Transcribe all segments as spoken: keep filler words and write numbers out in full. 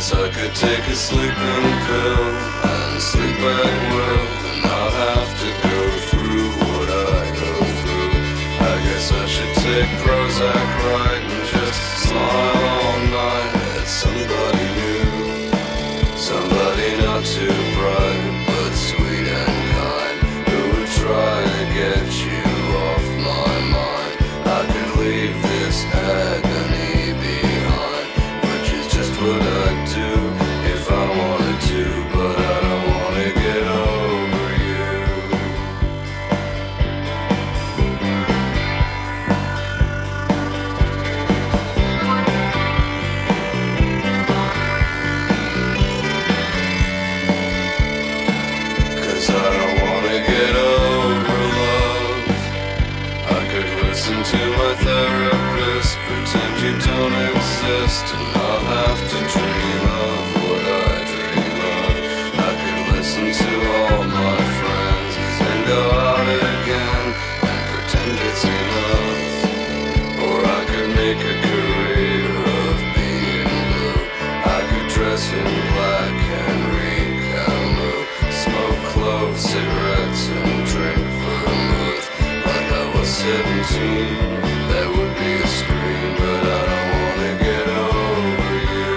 guess I could take a sleeping pill and sleep at will, and not have to go through what I go through. I guess I should take Prozac right and just smile all night at somebody new, somebody not too bright but sweet and kind, who would try to get you off my mind. I could leave this agony behind, which is just what I'd do if I wanted to, but I don't want to get over you. Cause I don't want to get over love. I could listen to my therapist, pretend you don't exist, and not have to dream of what I dream of. I could listen to all my friends and go out again and pretend it's enough. Or I could make a career of being blue. I could dress in black and read Camus, smoke cloves, cigarettes, and drink vermouth like I was seventeen. That would be a scream, but I don't want to get over you.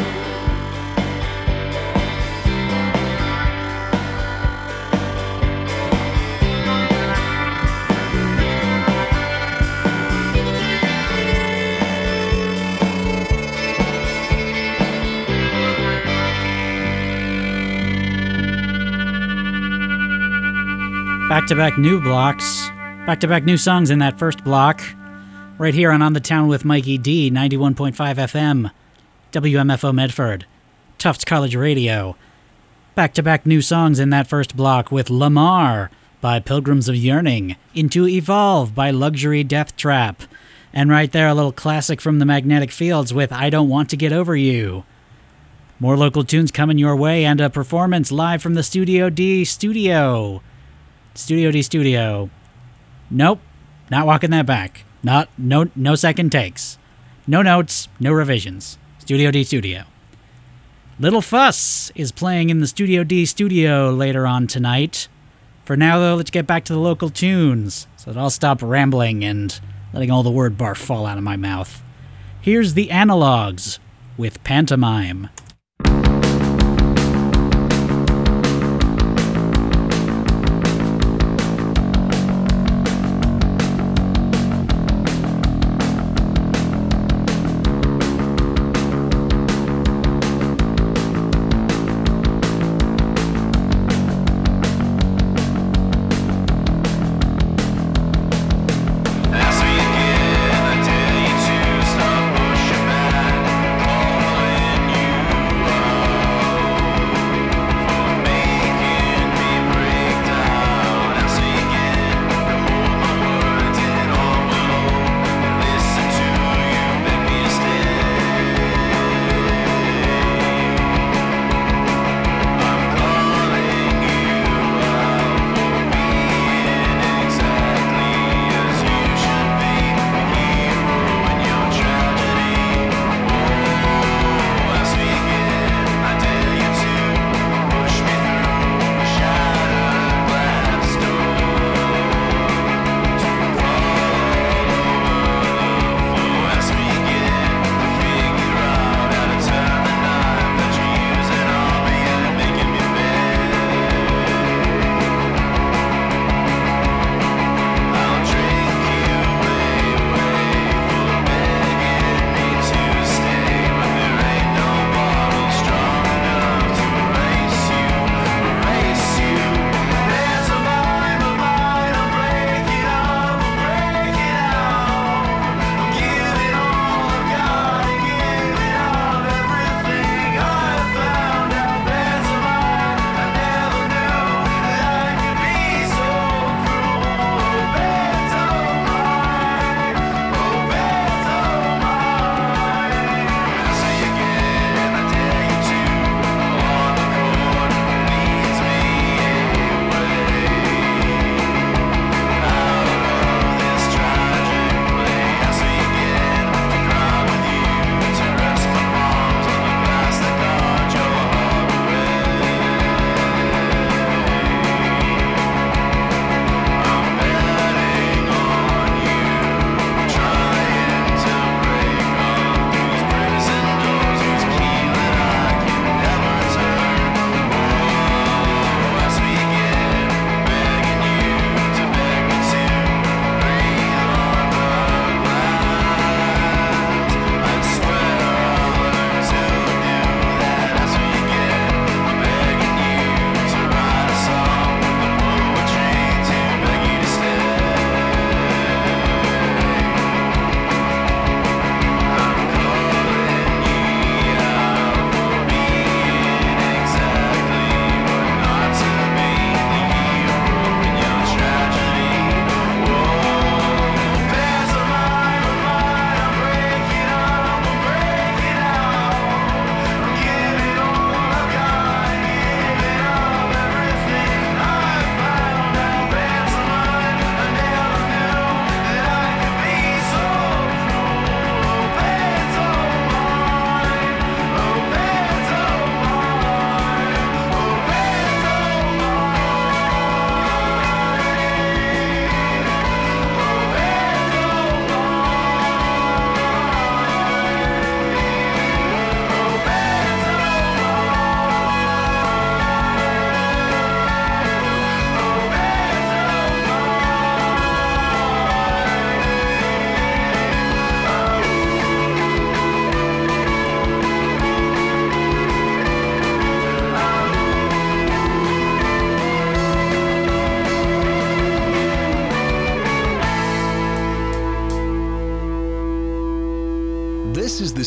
Back-to-back new blocks. Back-to-back new songs in that first block. Right here on On the Town with Mikey D, ninety-one point five F M, W M F O Medford, Tufts College Radio. Back-to-back new songs in that first block with Lamar by Pilgrims of Yearning, Into Evolve by Luxury Death Trap, and right there a little classic from the Magnetic Fields with I Don't Want to Get Over You. More local tunes coming your way, and a performance live from the Studio D studio. Studio D studio. Nope, not walking that back. Not no no second takes. No notes, no revisions. Studio D studio. Little Fuss is playing in the Studio D studio later on tonight. For now though, let's get back to the local tunes so that I'll stop rambling and letting all the word barf fall out of my mouth. Here's the Analogs with Pantomime. Again, I tell you to stop pushing back, calling you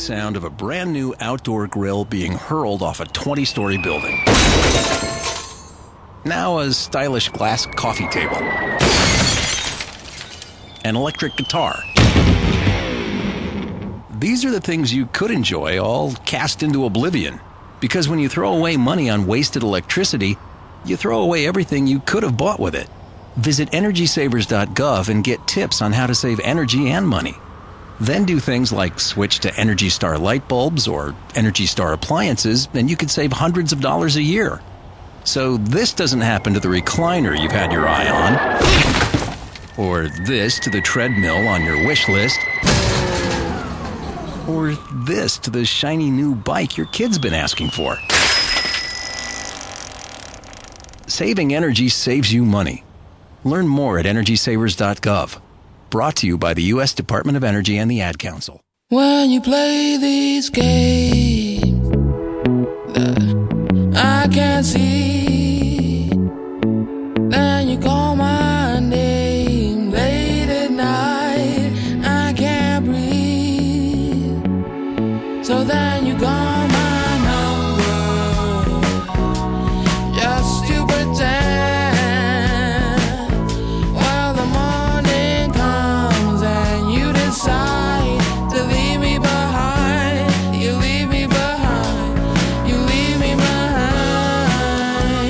sound of a brand new outdoor grill being hurled off a twenty-story building. Now a stylish glass coffee table. An electric guitar. These are the things you could enjoy, all cast into oblivion. Because when you throw away money on wasted electricity, you throw away everything you could have bought with it. Visit energy savers dot gov and get tips on how to save energy and money. Then do things like switch to Energy Star light bulbs or Energy Star appliances, and you could save hundreds of dollars a year. So this doesn't happen to the recliner you've had your eye on, or this to the treadmill on your wish list, or this to the shiny new bike your kid's been asking for. Saving energy saves you money. Learn more at energy savers dot gov. Brought to you by the U S Department of Energy and the Ad Council. When you play these games that I can't see, then you call my name late at night, I can't breathe. So then you call my number just to pretend. To leave me behind, you leave me behind, you leave me behind.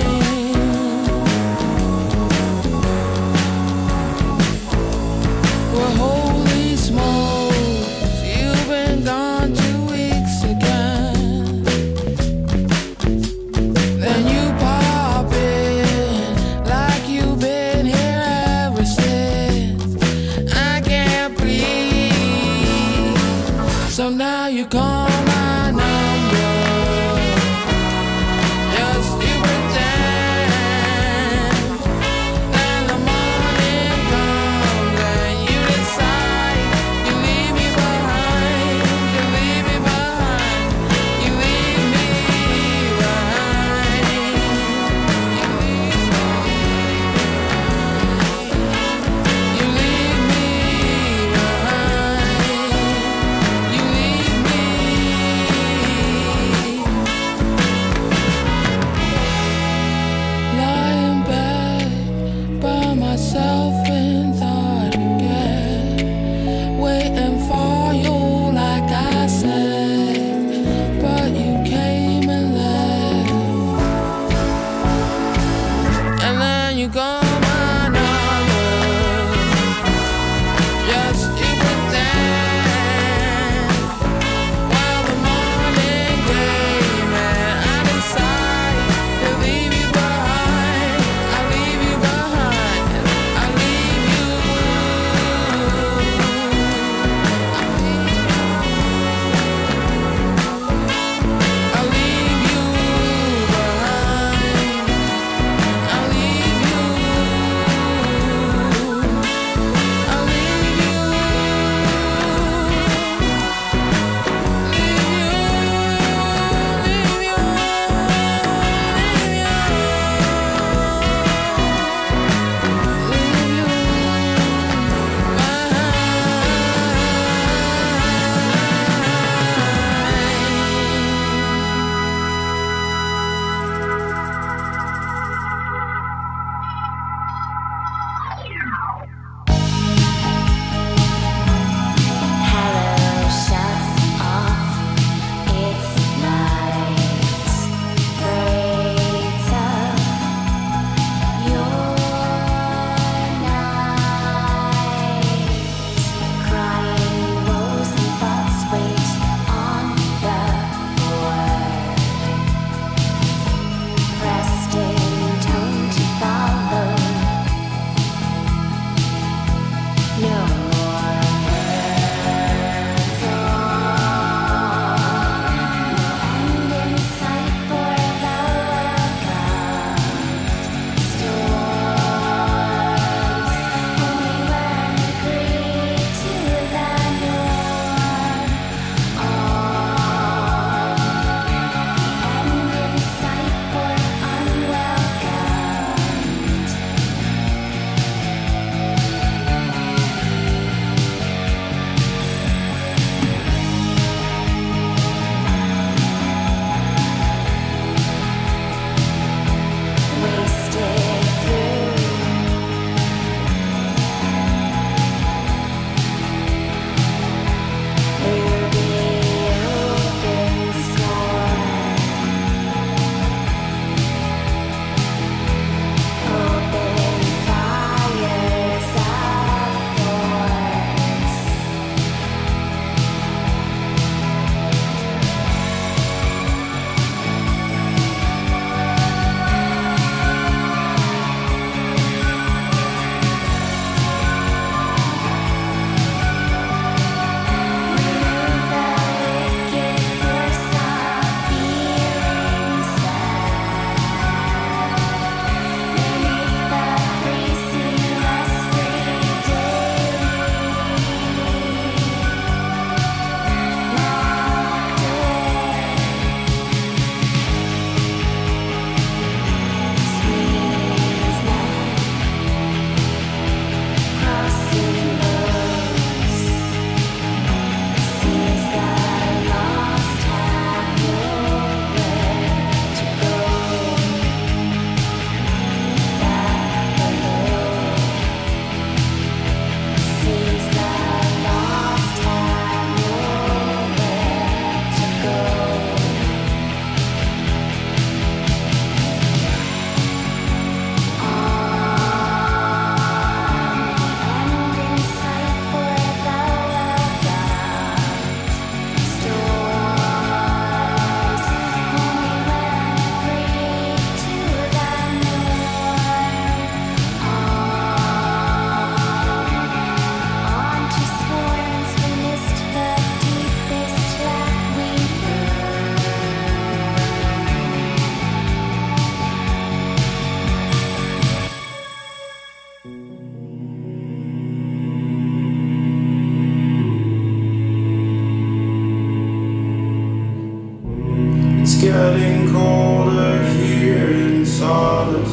Well, holy smokes, you've been gone two weeks again. Then you pop in like you've been here ever since. I can't breathe. So now you call my number just to pretend. Then the morning comes and you decide you leave me behind, you leave me behind, you leave me behind, you leave me behind, you leave me behind. Lying back by myself in thought again, waiting for you like I said, but you came and left, and then you go. You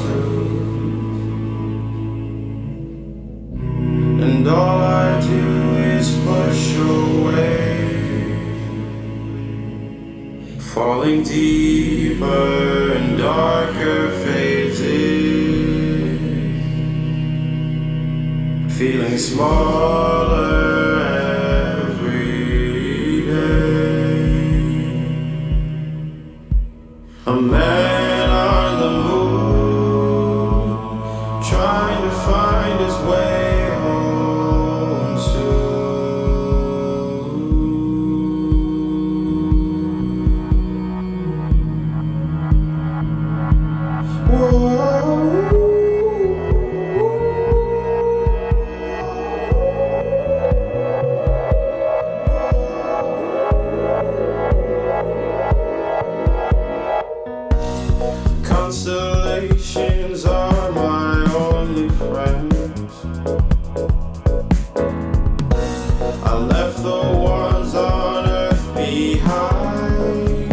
to. And all I do is push away, falling deeper and darker phases, feeling smaller every day. A man on the moon, trying to find his way home soon. Whoa. Constellations are my only friends. I left the ones on earth behind.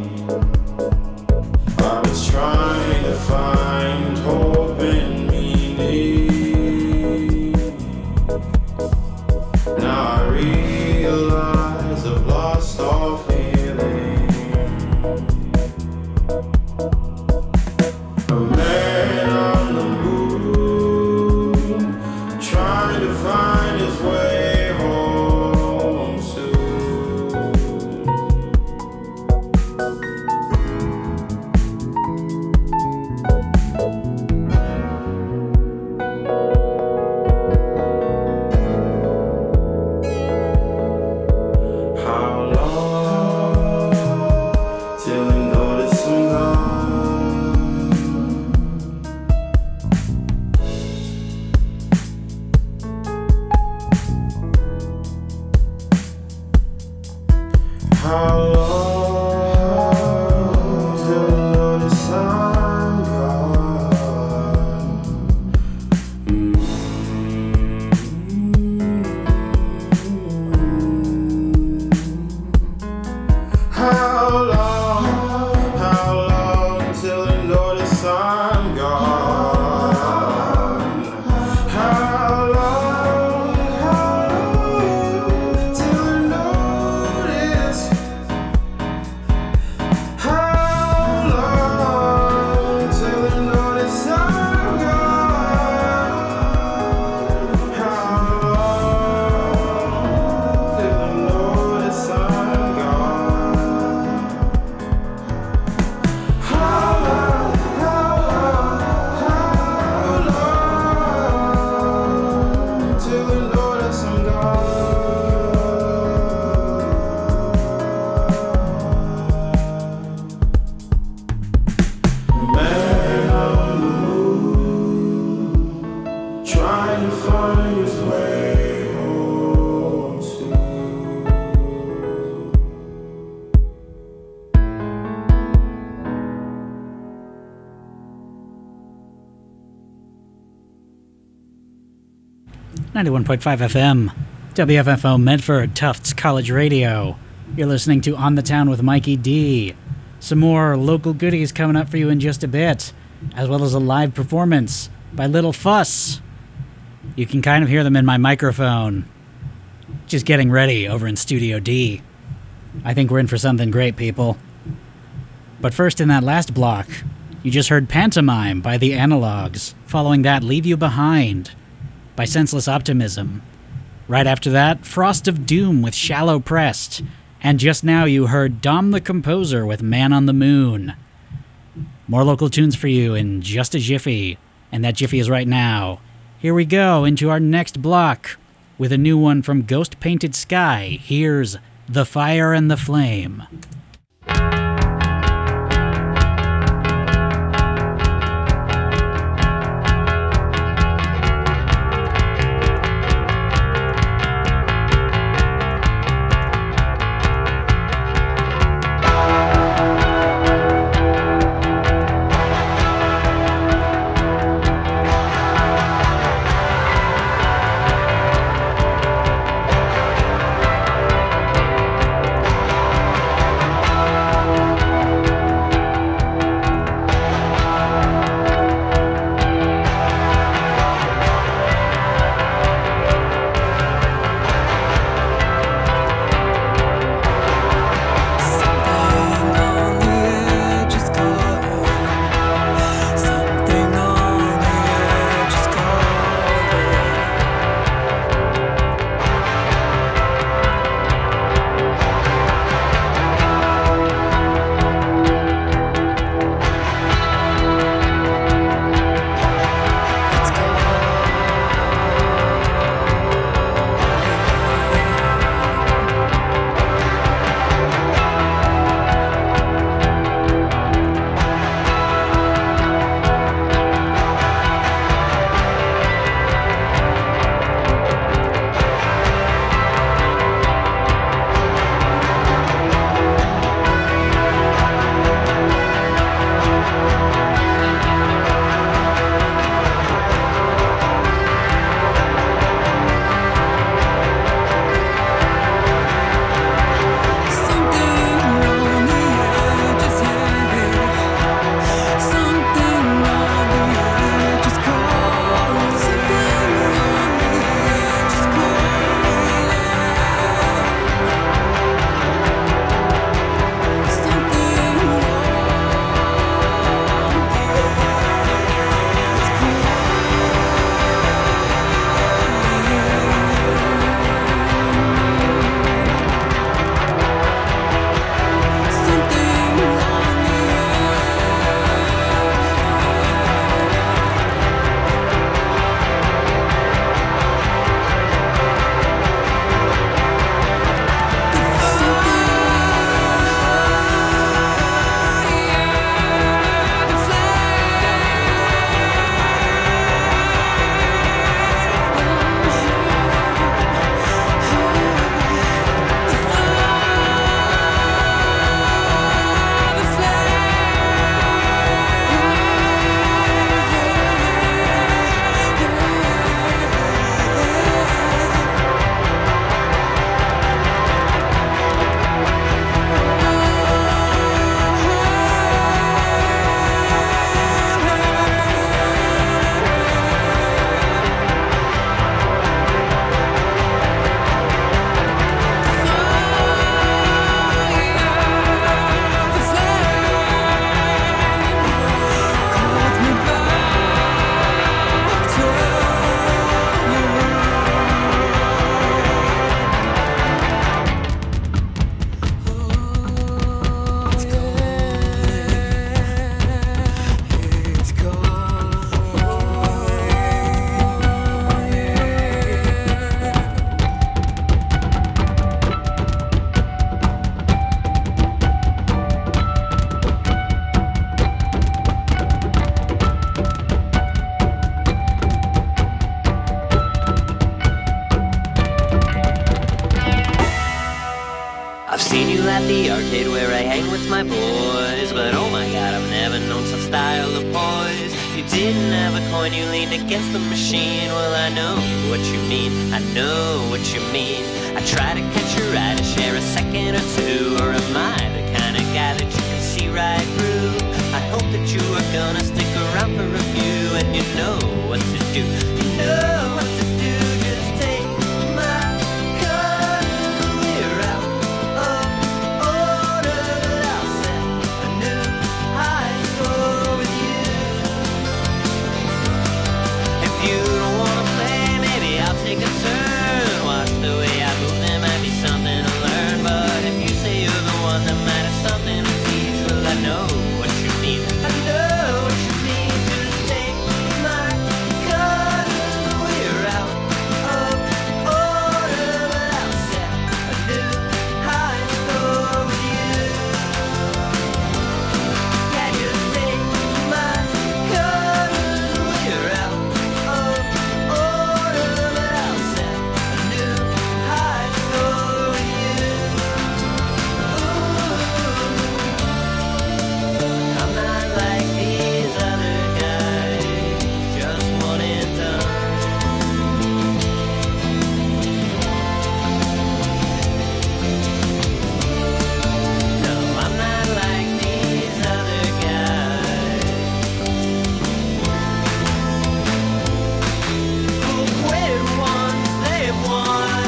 I was trying to find hope and meaning. Now I realize I've lost all feeling. A man on the moon, trying to find his way home soon. How long till I notice I'm gone? How long till I notice I'm gone? How long, how long till I notice I'm gone? How long, how long till I notice? How long till I notice I'm gone? How long till I notice I'm gone? How long, how long, how long till I notice I'm gone? Man on the moon, trying to find his way home soon. ninety-one point five F M, W F F O Medford, Tufts College Radio. You're listening to On the Town with Mikey D. Some more local goodies coming up for you in just a bit, as well as a live performance by Little Fuss. You can kind of hear them in my microphone. Just getting ready over in Studio D. I think we're in for something great, people. But first, in that last block, you just heard Pantomime by The Analogs. Following that, Leave You Behind by Senseless Optimism. Right after that, Frost of Doom with Shallow Pressed. And just now you heard Dom the Composer with Man on the Moon. More local tunes for you in just a jiffy. And that jiffy is right now. Here we go into our next block with a new one from Ghost Painted Sky. Here's The Fire and the Flame. How at the arcade where I hang with my boys. But oh my god, I've never known such style of poise. You didn't have a coin, you leaned against the machine. Well, I know what you mean, I know what you mean. I try to catch your eye to share a second or two. Or am I the kind of guy that you can see right through? I hope that you are gonna stick around for a few. And you know what to do, you know what to do. Just take my card and we're out of order. But I'll set a new high score with you. If you don't wanna play, maybe I'll take a turn. Watch the way I move, there might be something to learn. But if you say you're the one that might have something to teach, well, I know what you mean, I know what you mean. Just take my card and we're out of order. But I'll set a new high score with you. Yeah, just take my card and we're out of order. But I'll set a new high score with you. Ooh, I'm not like these other guys, just one and done. No, I'm not like these other guys who quit once they've won.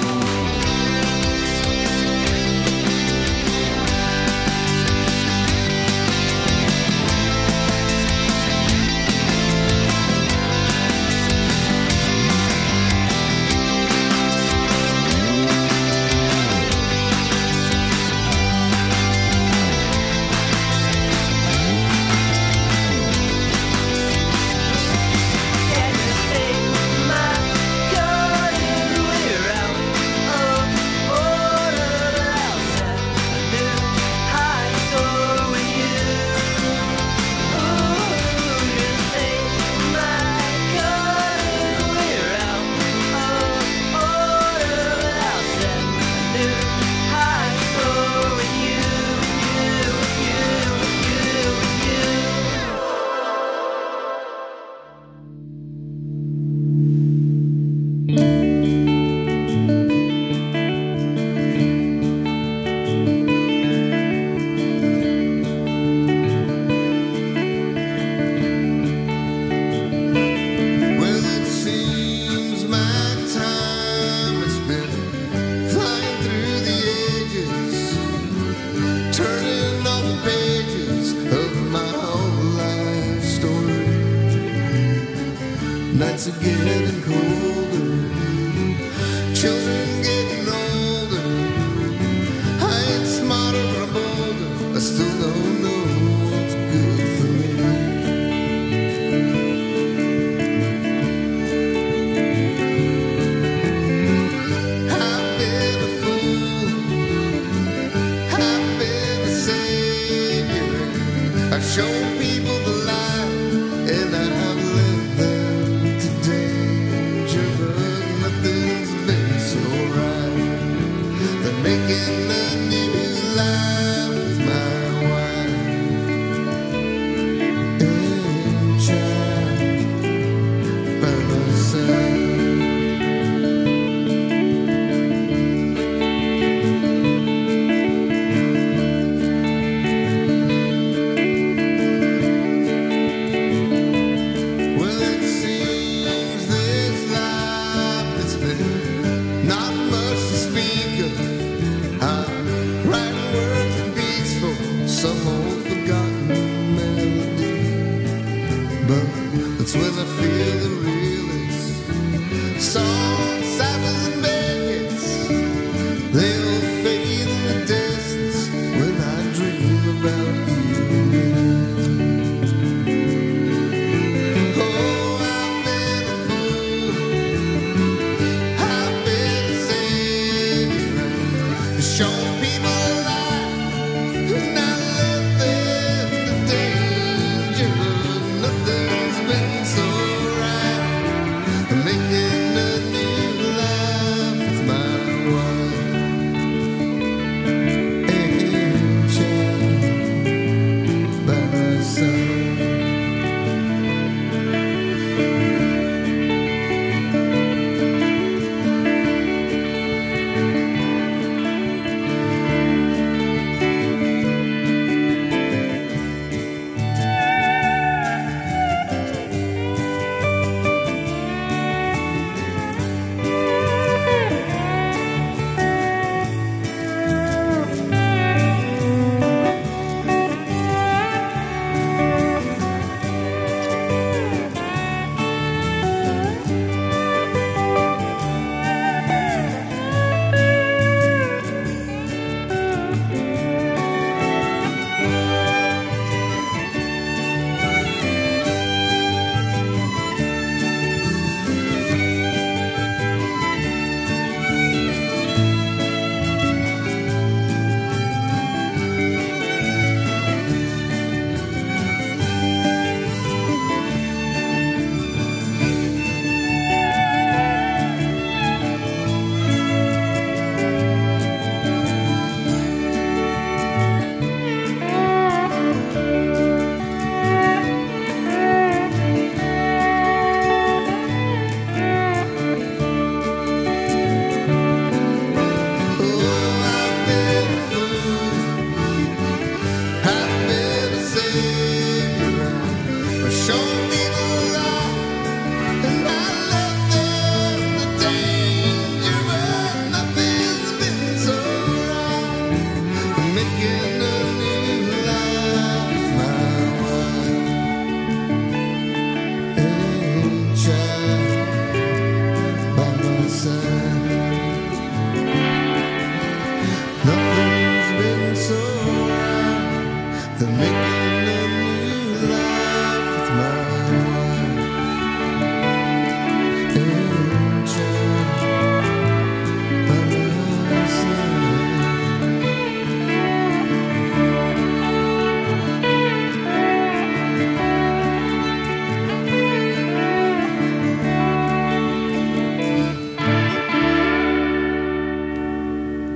Yeah, just take my card and we're out of order. But I'll set a new high score with you. Ooh, just take my card and we're out of order. But I'll set a new high score with you, you, you, you, you. Well, it seems my time has been flying through the ages, turning all the pages of my whole life story. Nights are getting colder, children getting older. I ain't smarter or bolder, I still don't know what's good for me. I've been a fool, I've been a savior. I've shown people the light, and I've led them to danger. But nothing's been so right than making a new life with my wife and child by my side. Well, it seems this life has been not much to speak of. I'm writing words and beats for some old forgotten melody. But that's when I feel the realest. Songs, sappers, and baggages, they'll fade in the distance when I dream about you. Oh, I've been a fool, I've been a savior, shown people a light, and I led them to danger. Nothing's been so right, making a new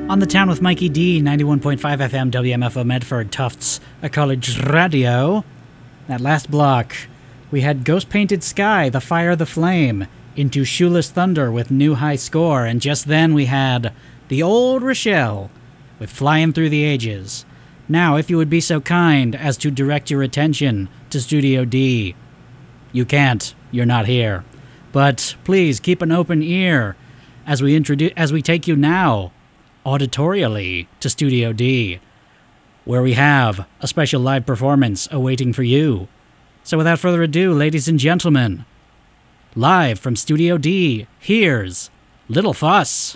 On the Town with Mikey D, ninety-one point five F M, W M F O Medford, Tufts, a college radio. That last block, we had Ghost Painted Sky, The Fire, The Flame, Into Shoeless Thunder with New High Score, and just then we had The Old Rochelle with Flying Through the Ages. Now, if you would be so kind as to direct your attention to Studio D. You can't, you're not here. But please keep an open ear as we introduce, as we take you now auditorially to Studio D, where we have a special live performance awaiting for you. So without further ado, ladies and gentlemen, live from Studio D, here's Little Fuss.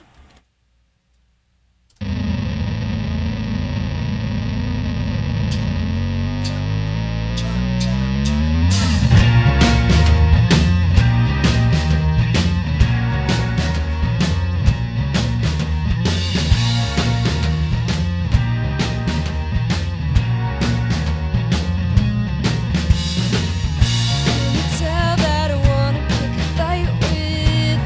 Tell that I wanna pick a fight with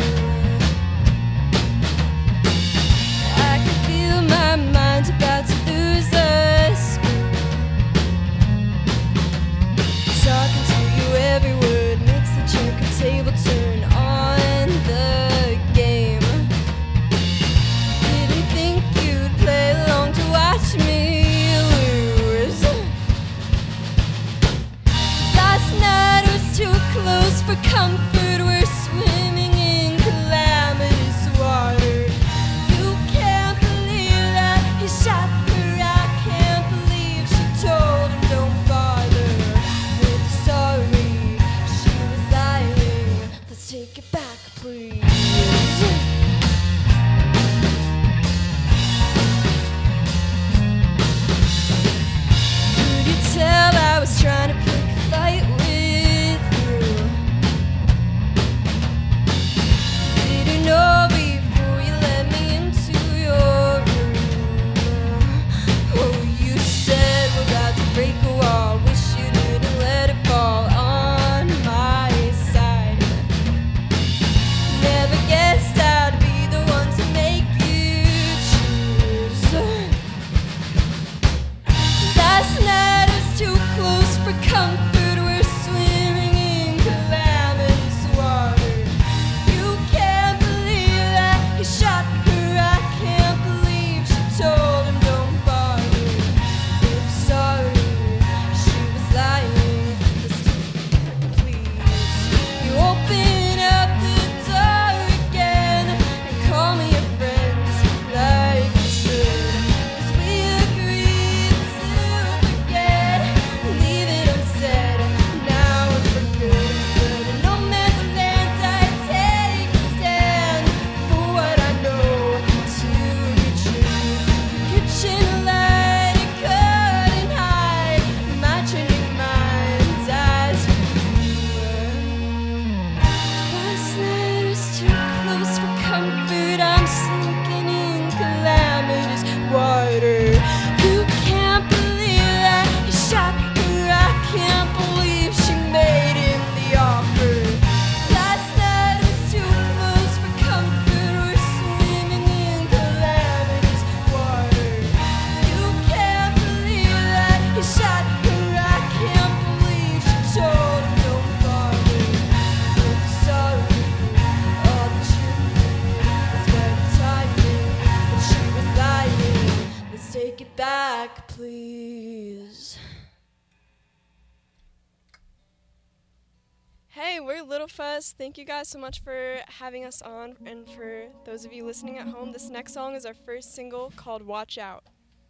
Hey, we're Little Fuss. Thank you guys so much for having us on. And for those of you listening at home, this next song is our first single called Watch Out.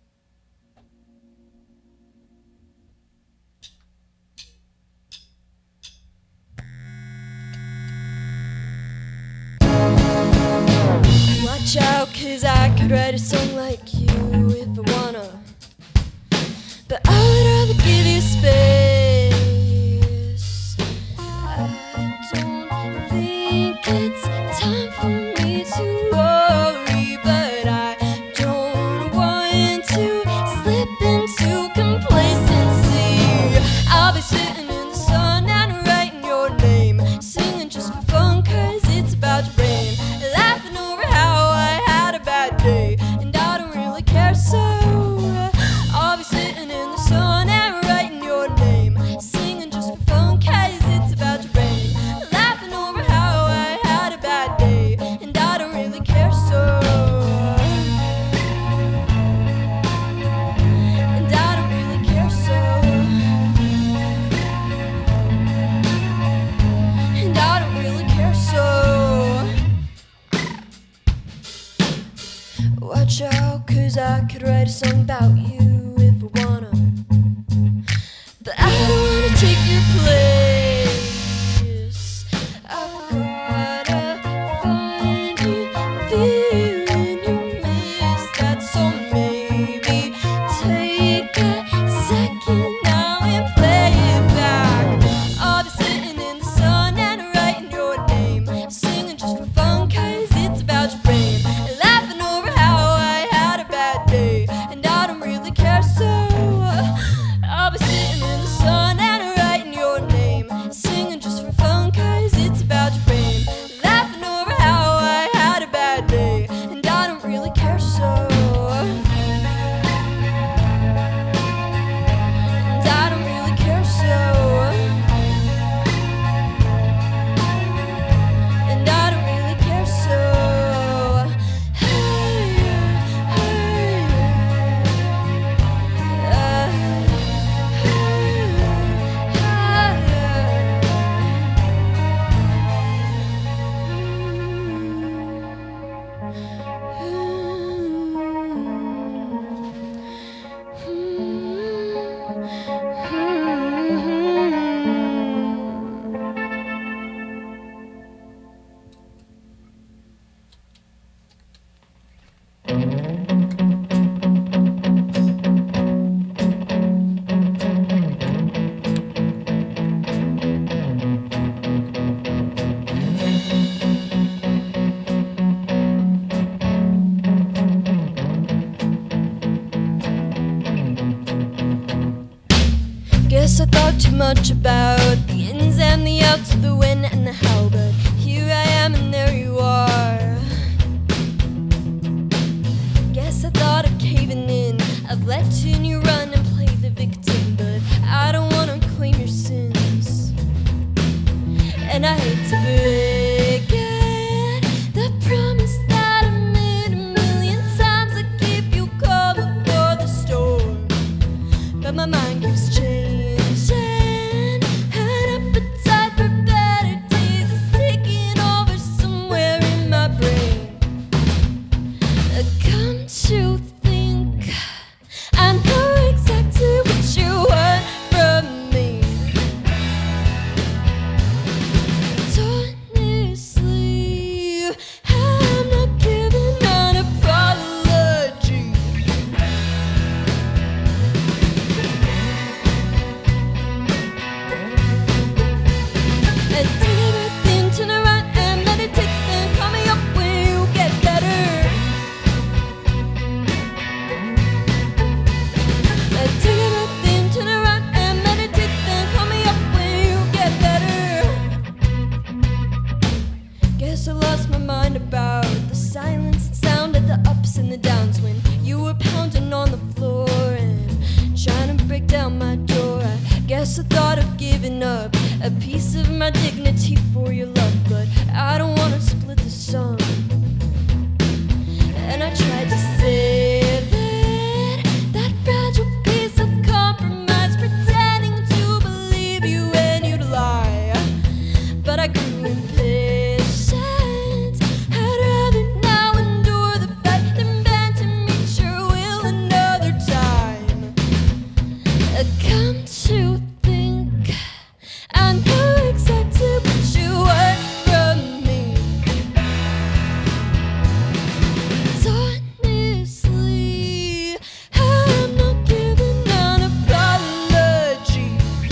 Watch out, cause I could write a song like you if I wanna, but I would rather give you space. I don't think it's time for me to worry, but I don't want to slip into complacency. I'll be sitting in the sun and writing your name, singing just for fun cause it's about to rain, laughing over how I had a bad day, and much about the ins and the outs, the when and the how, but here I am and there you are. Guess I thought of caving in, of letting you run and play the victim, but I don't wanna claim your sins. And I hate to break it, the promise that I made a million times, I keep you calm before the storm. But my mind keeps changing, an appetite for better days is taking over somewhere in my brain. Uh, Come to think, I know exactly what you want from me. Honestly, I'm not giving an apology. And take a breath in, turn around and meditate, then call me up when you get better. And take a breath in, turn around and meditate, then call me up when you get better. Guess I lost my mind about the silence and sound of the ups and the downs when you were pounding on the floor and trying to break down my door. I guess I thought of giving up a piece of my dignity for your love, but I don't wanna split the sum. And I tried to save it, that fragile piece of compromise, pretending to believe you when you'd lie. But I grew impatient, I'd rather now endure the fight than bend to meet your will another time. Uh, Come to think, I know exactly what you want from me. Honestly, I'm not giving an apology.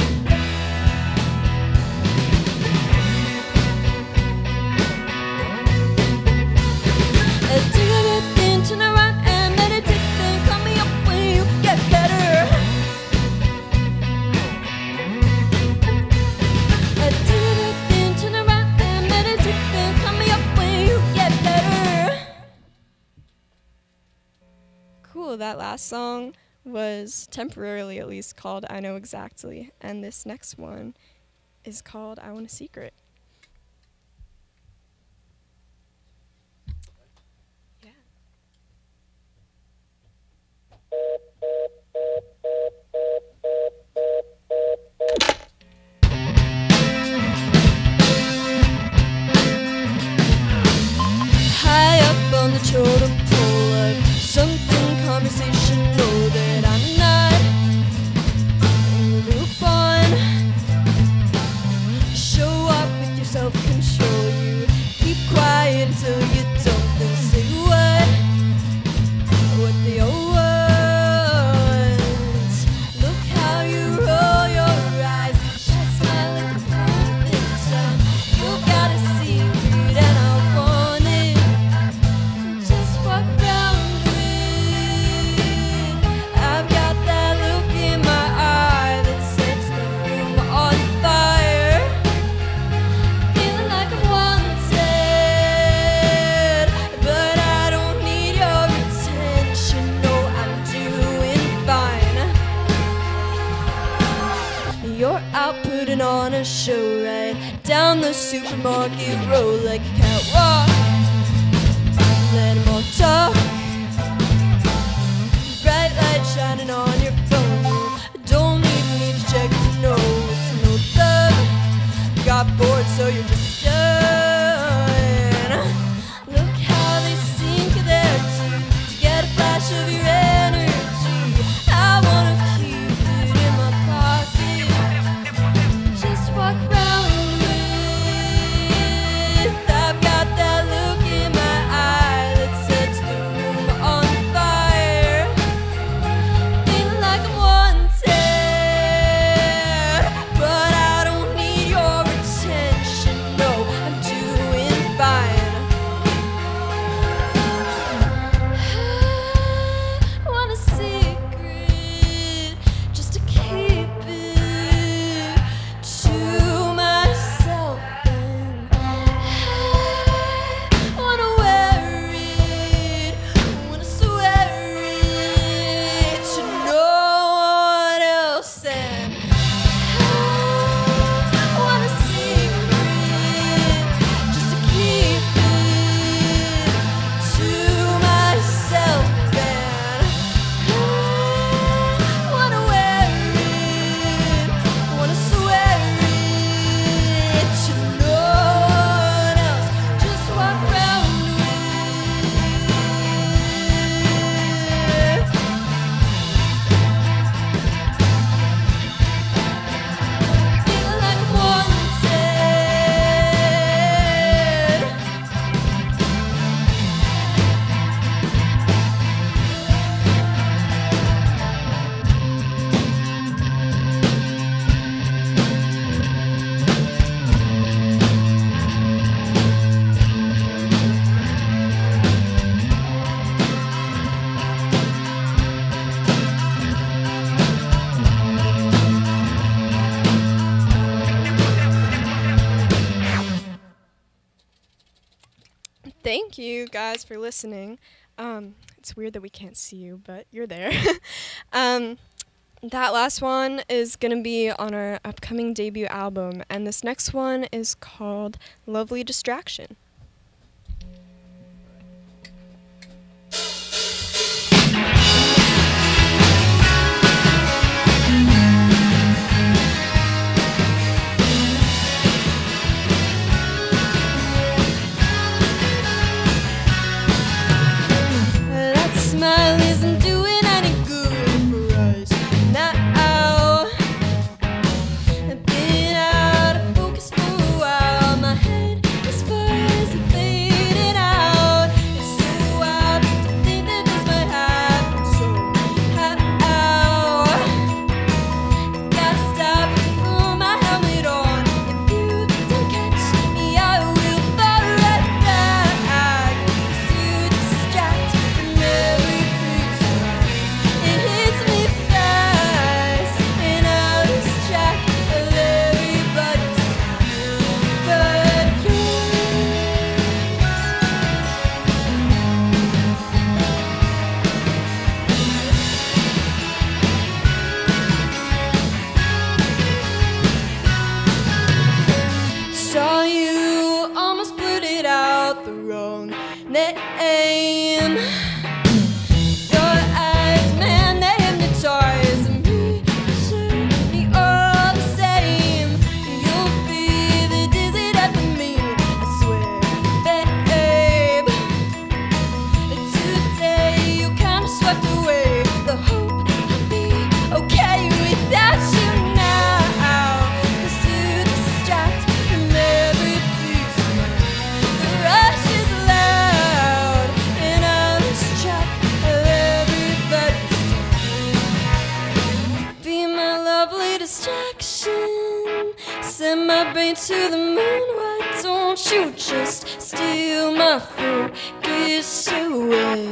Uh, Take a breath in, turn around and meditate, then call me up when you get better. Uh, Take a breath in, turn around and meditate, then call me up when you get better. Cool, that last song was temporarily at least called I Know Exactly, and this next one is called I Want a Secret. Yeah. High up on the totem pole of something conversational that I'm not in the loop on. Show up with your self-control. You keep quiet until you don't then say what what they all want. Look how you roll your eyes, just smile like a perfect time. You got a secret and I want it. Just walk around with. I've got that look in my eye that sets the room on fire. Feeling like I'm wanted, but I don't need your attention. No, I'm doing fine. You're out putting on a show right down the supermarket road like a catwalk. Let 'em all talk. Bright light shining on your phone. You don't need me to check to know it's no thug. Got bored, so you're just done. Look how they sink their teeth to get a flash of your energy. I wanna keep it in my pocket. Just walk around with. I've got that look in my eye that sets the room on fire. Feeling like I'm wanted, but I don't need your attention. No, I'm Thank you guys for listening. Um, it's weird that we can't see you, but you're there. um, that last one is going to be on our upcoming debut album, and this next one is called Lovely Distraction. That smile isn't doing any good for us now. I've been out of focus for a while. My head is fuzzy, fading out. It's so wild to think that this might happen. So how? Gotta stop and throw my helmet on. If you don't catch me, I will fall right back. 'Cause you distract from every piece. It hits me fast, and I lose track of everybody's but you. Saw you almost blurted out the wrong name. Your eyes, man, they hypnotize me. Show me all the same. You'll be the dizzy death of me, I swear, babe. Today you kind of swept away the hope I'd be okay without you now. 'Cause you distract from every piece. The rush is loud, and I lose track of everybody's. Be my lovely distraction. Send my brain to the moon. Why don't you just steal my focus away?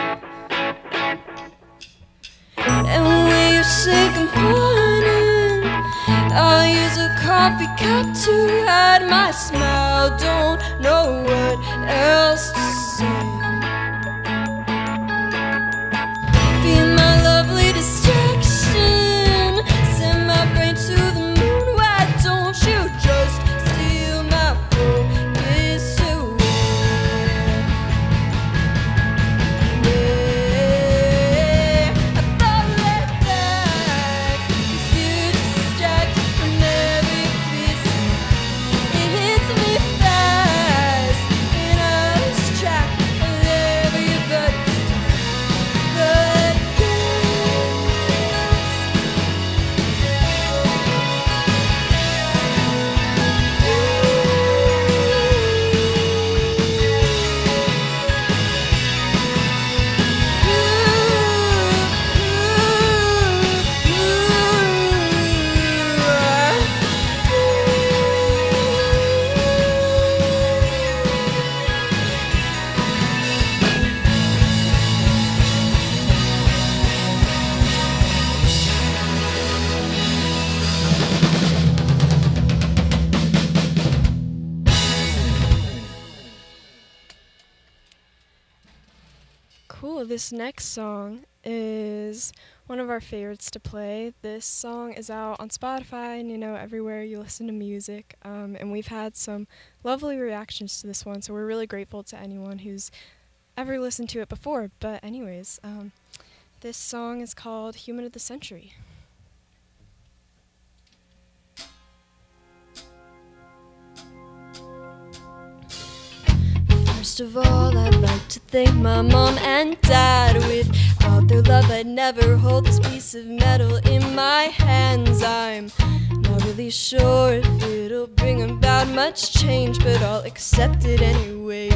And when you say good morning, I'll use a coffee cup to hide my smile. Don't know what else to say. Be my lovely distraction. Send my brain to the moon. Why don't you just steal my focus away? Yeah, I fall right back. 'Cause you distract from every piece. It hits me fast, and I lose track of everybody's but Cool. This next song is one of our favorites to play. This song is out on Spotify and, you know, everywhere you listen to music. Um, and we've had some lovely reactions to this one, so we're really grateful to anyone who's ever listened to it before. But anyways, um, this song is called Human of the Century. First of all, I'd like to thank my mom and dad. Without their love, I'd never hold this piece of metal in my hands. I'm not really sure if it'll bring about much change, but I'll accept it anyways.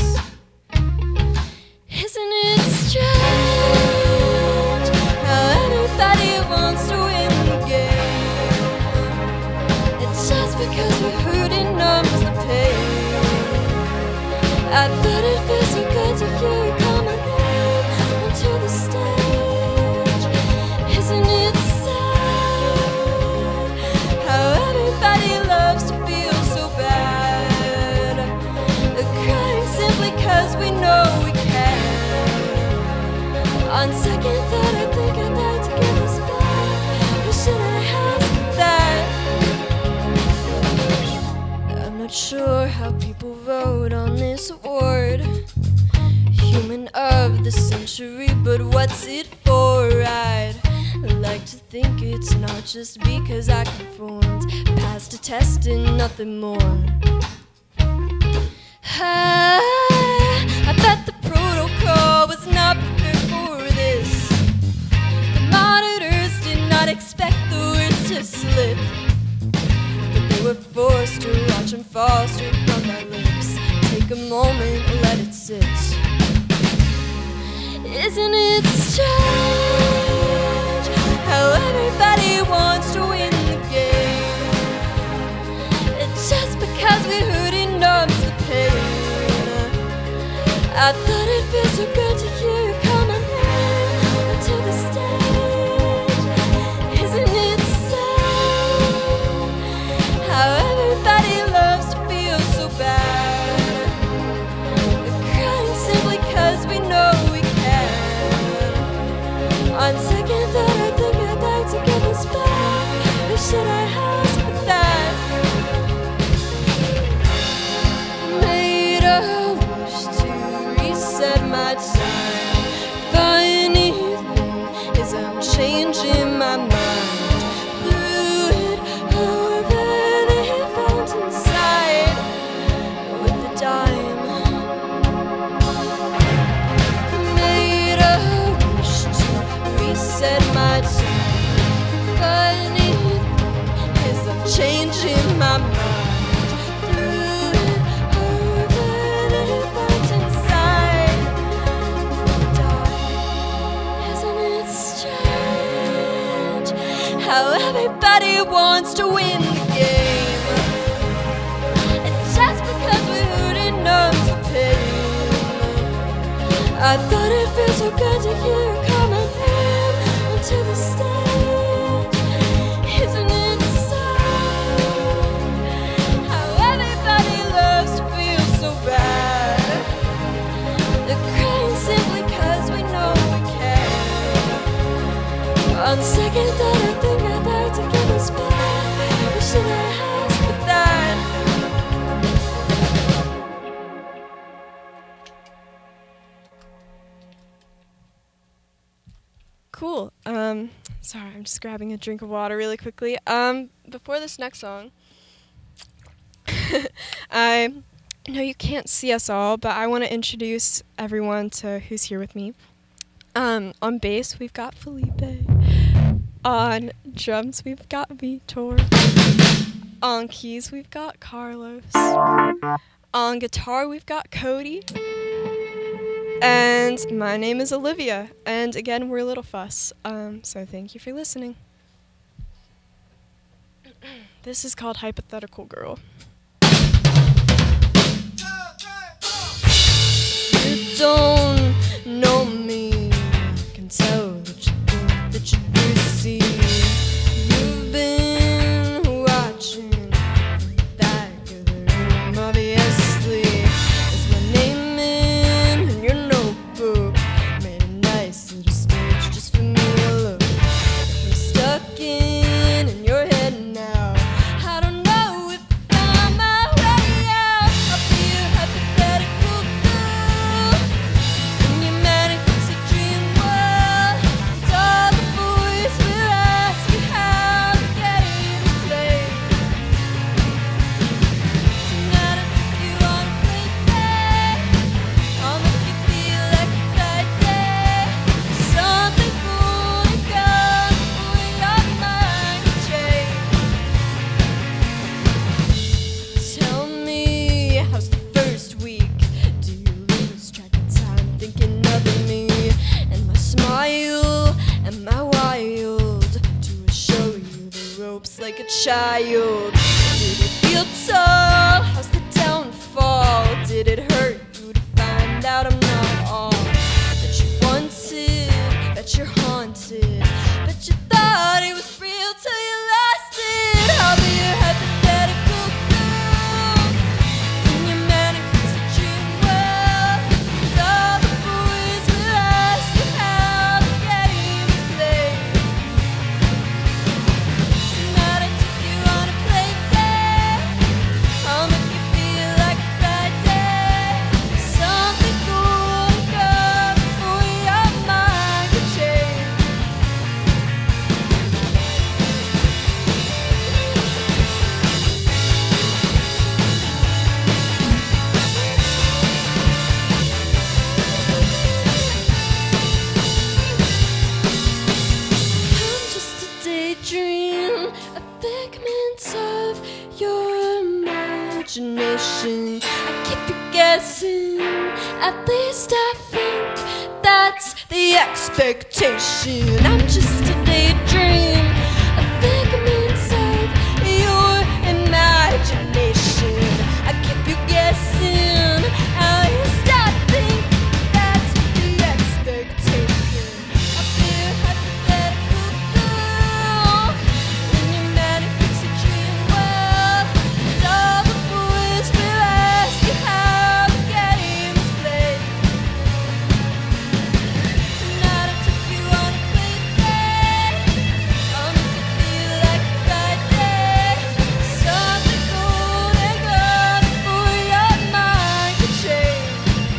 Isn't it strange how everybody wants to win the game? It's just because we're hurting numbs the pain. I thought it felt so good to hear you call my name onto the stage. Isn't it sad how everybody loves to feel so bad? They're crying simply 'cause sure how people vote on this award. Human of the century, but what's it for? I'd like to think it's not just because I conformed, passed a test and nothing more. I, I bet the protocol was not prepared for this. The monitors did not expect the words to slip, but they were forced to watch them fall straight from my lips. Take a moment and let it sit. Isn't it strange how everybody wants to win the game? It's just because we heard it numbs the pain. I thought it'd feel so good to hear you coming in to the stage. Isn't it sad how everybody loves to feel so bad? We're crying simply cause we know we can. On second thought I think I'd like to give us back. Or should I ask for that? Made a wish to reset my time. Funny thing is I'm changing my mind. Threw it over the fountain side with a dime. Made a wish to reset my time. Funny thing is I'm changing my mind. Threw it over the fountain side with a dime. Isn't it strange how everybody wants to win the game? And just because we heard it numbs the pain. I thought it felt so good to hear you coming in onto the stage. Isn't it sad how everybody loves to feel so bad? They're crying simply cause we know we can. On second thought I think I'd like to give us back. Or should I ask for that? Cool. Um, sorry, I'm just grabbing a drink of water really quickly. Um, before this next song, I know you can't see us all, but I want to introduce everyone to who's here with me. Um, on bass, we've got Felipe. On drums, we've got Vitor. On keys, we've got Carlos. On guitar, we've got Cody. And my name is Olivia, and again, we're Little Fuss, um, so thank you for listening. This is called Hypothetical Girl. You don't know me, I can tell that you think that you're busy. You've been watching from the back of the room, obviously. Is my name in your notebook? Made a nice little stage just for me to look. I'm stuck in, in your head now. I don't know if I find my way out. I'll be a hypothetical girl in your manifest dream world. And all the boys will ask you how the game is played. Tonight I think you wanna play fair. I'll make you feel like a Friday. Something gonna come before your mind can change. Tell me, how's the first week? Do you lose track of time thinking of me? And my smile, am I wild? Do I show you the ropes like a child? Did it feel tall? How's the downfall? Did it hurt you to find out I'm not all that you wanted, that you're haunted, but you thought it was real till you lost it? I'll be your hypothetical girl in your manifest dream world. And all the boys will ask you how the game is played. Tonight I took you on a play imagination. I keep you guessing. At least I think that's the expectation. I'm just a daydream, a figment of your imagination. I keep you guessing. At least I think that's the expectation. I feel hypothetical girl when your man keeps a dream well. And all the boys will ask you how the game is played. Tonight I took you on a play date. I'll make you feel like a Friday. Something cold and good before your mind can change.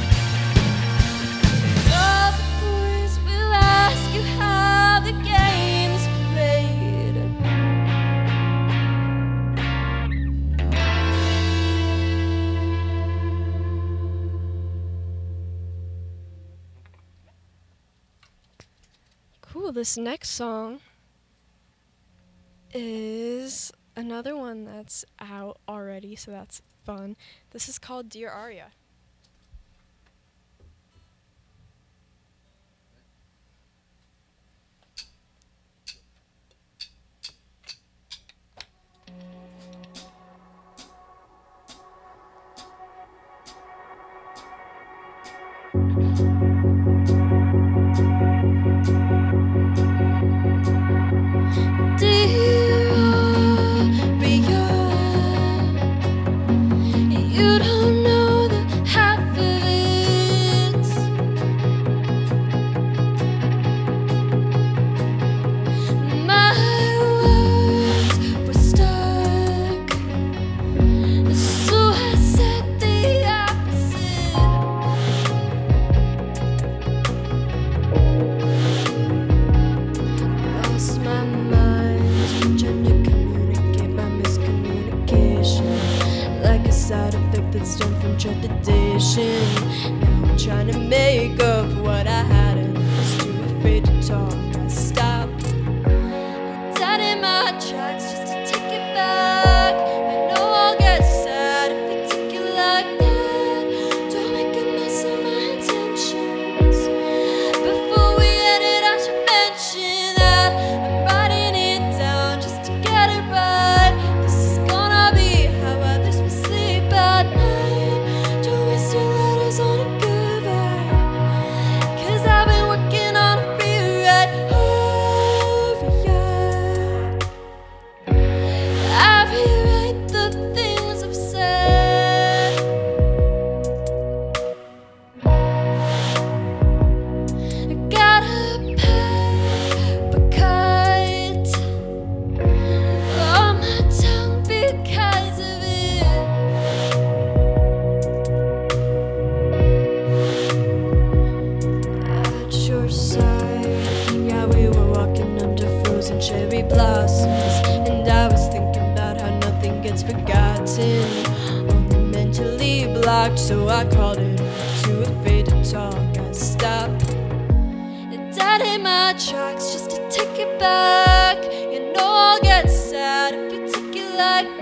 All the boys will ask you how the game is played. Cool. This next song is another one that's out already, so that's fun. This is called Dear Aria. Dear Aria, you don't know the half of it. My words were stuck, so I said the opposite. Lost my mind trying to communicate my miscommunication, like a side effect that's done from trepidation. Now I'm trying to make up what I hadn't. Was too afraid to talk. I stopped, dead in my tracks just to take it back. I know I'll get sad if you take it like that. Don't make a mess of my intentions. Before we end it, I should mention that I'm writing it down just to get it right. This is gonna be how I lose my sleep at night. Don't waste your letters on a goodbye, 'cause I've been working on a rewrite. Aria, I rewrite the things I've said. I got a paper cut on my tongue because of it. At your side, yeah, we were walking under frozen cherry blossoms, and I was thinking about how nothing gets forgotten, only mentally blocked. So I called it off, too afraid to talk. I stopped, dead in my tracks just to take it back. You know I'll get sad if you take it like